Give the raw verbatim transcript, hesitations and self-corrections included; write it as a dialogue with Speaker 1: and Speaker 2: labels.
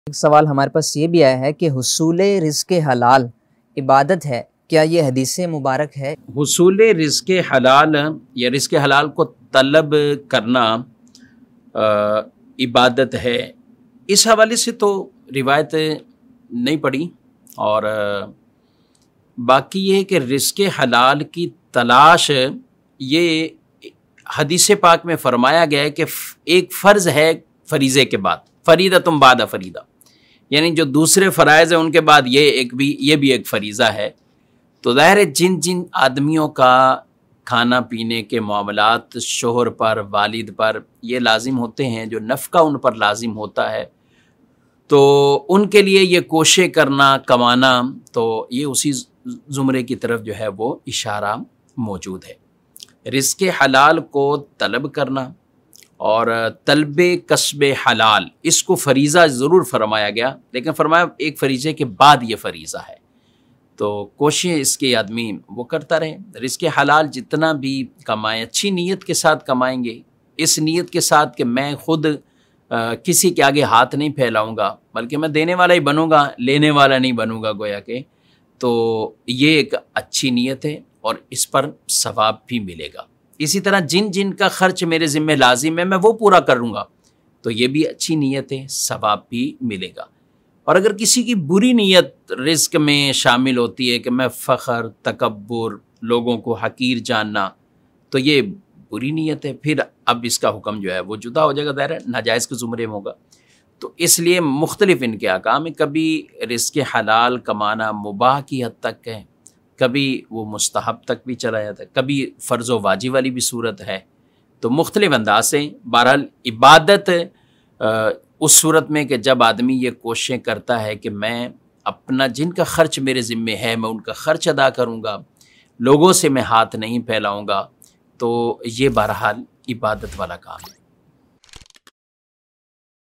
Speaker 1: ایک سوال ہمارے پاس یہ بھی آیا ہے کہ حصول رزق حلال عبادت ہے، کیا یہ حدیث مبارک ہے؟
Speaker 2: حصول رزق حلال یا رزق حلال کو طلب کرنا آ, عبادت ہے، اس حوالے سے تو روایت نہیں پڑھی، اور آ, باقی یہ ہے کہ رزق حلال کی تلاش یہ حدیث پاک میں فرمایا گیا ہے کہ ایک فرض ہے فریضے کے بعد، فریضہ تم بعد فریضہ، یعنی جو دوسرے فرائض ہیں ان کے بعد یہ ایک بھی یہ بھی ایک فریضہ ہے۔ تو ظاہر ہے جن جن آدمیوں کا کھانا پینے کے معاملات شوہر پر، والد پر یہ لازم ہوتے ہیں، جو نفقہ ان پر لازم ہوتا ہے، تو ان کے لیے یہ کوشش کرنا، کمانا، تو یہ اسی زمرے کی طرف جو ہے وہ اشارہ موجود ہے۔ رزق حلال کو طلب کرنا اور طلب کسب حلال، اس کو فریضہ ضرور فرمایا گیا، لیکن فرمایا ایک فریضے کے بعد یہ فریضہ ہے، تو کوشش اس کے آدمی وہ کرتا رہے۔ رزق حلال جتنا بھی کمائیں، اچھی نیت کے ساتھ کمائیں گے، اس نیت کے ساتھ کہ میں خود آ, کسی کے آگے ہاتھ نہیں پھیلاؤں گا، بلکہ میں دینے والا ہی بنوں گا، لینے والا نہیں بنوں گا گویا کہ، تو یہ ایک اچھی نیت ہے اور اس پر ثواب بھی ملے گا۔ اسی طرح جن جن کا خرچ میرے ذمہ لازم ہے میں وہ پورا کروں گا، تو یہ بھی اچھی نیت ہے، ثواب بھی ملے گا۔ اور اگر کسی کی بری نیت رزق میں شامل ہوتی ہے کہ میں فخر، تکبر، لوگوں کو حقیر جاننا، تو یہ بری نیت ہے، پھر اب اس کا حکم جو ہے وہ جدا ہو جائے گا، ظاہر ہے ناجائز کے زمرے میں ہوگا۔ تو اس لیے مختلف ان کے احکام ہیں، کبھی رزق حلال کمانا مباح کی حد تک ہے، کبھی وہ مستحب تک بھی چلا جاتا ہے، کبھی فرض و واجب والی بھی صورت ہے، تو مختلف انداز سے بہرحال عبادت اس صورت میں کہ جب آدمی یہ کوششیں کرتا ہے کہ میں اپنا جن کا خرچ میرے ذمے ہے میں ان کا خرچ ادا کروں گا، لوگوں سے میں ہاتھ نہیں پھیلاؤں گا، تو یہ بہرحال عبادت والا کام ہے۔